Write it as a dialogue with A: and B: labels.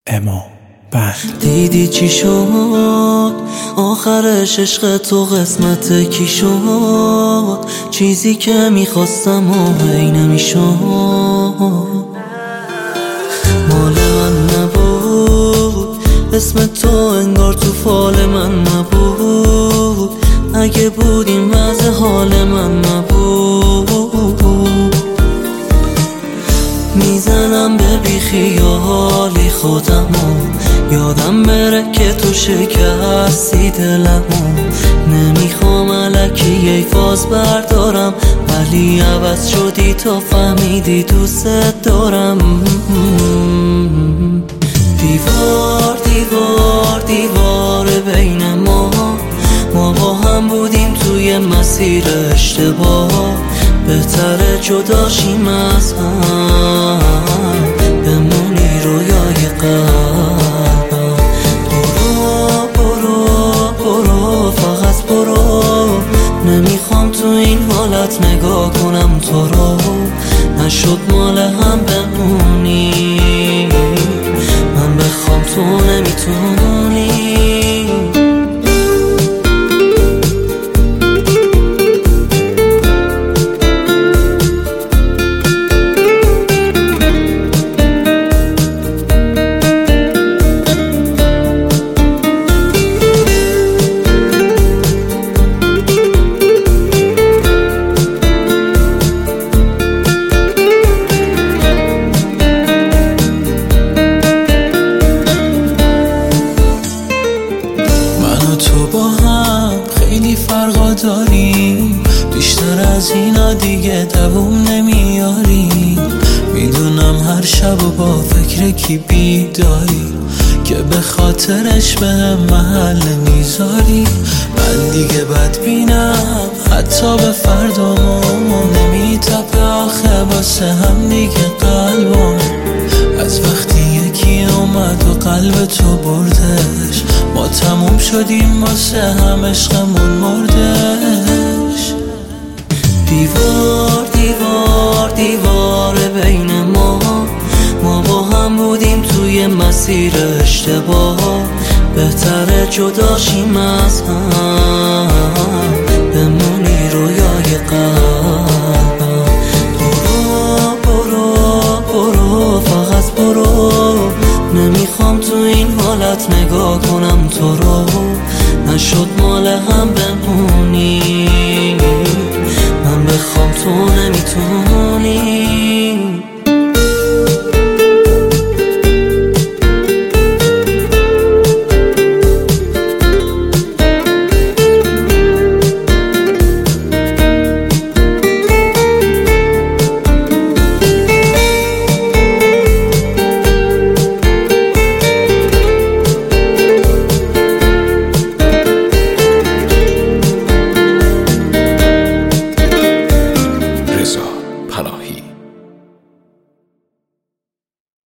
A: اما بند
B: دیدی چی شد آخرش، عشق تو قسمت کی شد؟ چیزی که میخواستم و هی نمیشد، مال من نبود، اسم تو انگار تو فال من نبود، اگه بود این وضع حال من نبود. میزنم به بیخیالی خودمو، یادم بره که تو شکستی دلمو، نمیخوام الکی ای فاز بردارم، ولی عوض شدی تا فهمیدی دوست دارم. دیوار دیوار دیوار بین ما با هم بودیم توی مسیر اشتباه، بهتره جدا شیم از هم، بمونی رویای قلبم. برو برو برو فقط برو، نمیخوام تو این حالت نگاه کنم تو رو، نشد مال هم بمونی، من بخوام تو نمیتونی.
C: تو با هم خیلی فرقا داریم، بیشتر از اینا دیگه دووم نمیاریم. میدونم هر شب و با فکر کی بیداری، که به خاطرش به هم محل نمیذاری. من دیگه بدبینم حتی به فردامون، نمیتپه آخه واسه هم دیگه قلبم. از وقتی یکی اومد و قلب تو بردش، ما تموم شدیم واسه هم، عشقمون مردش.
B: دیوار دیوار دیوار بین ما با هم بودیم توی مسیر اشتباه، بهتره جدا شیم از هم، بمونی رویای قلبم. برو برو برو فقط برو، نمیخوام تو این حالت نگاه کنم تو رو، نشد مال هم بمونی، من بخوام تو نمیتونی.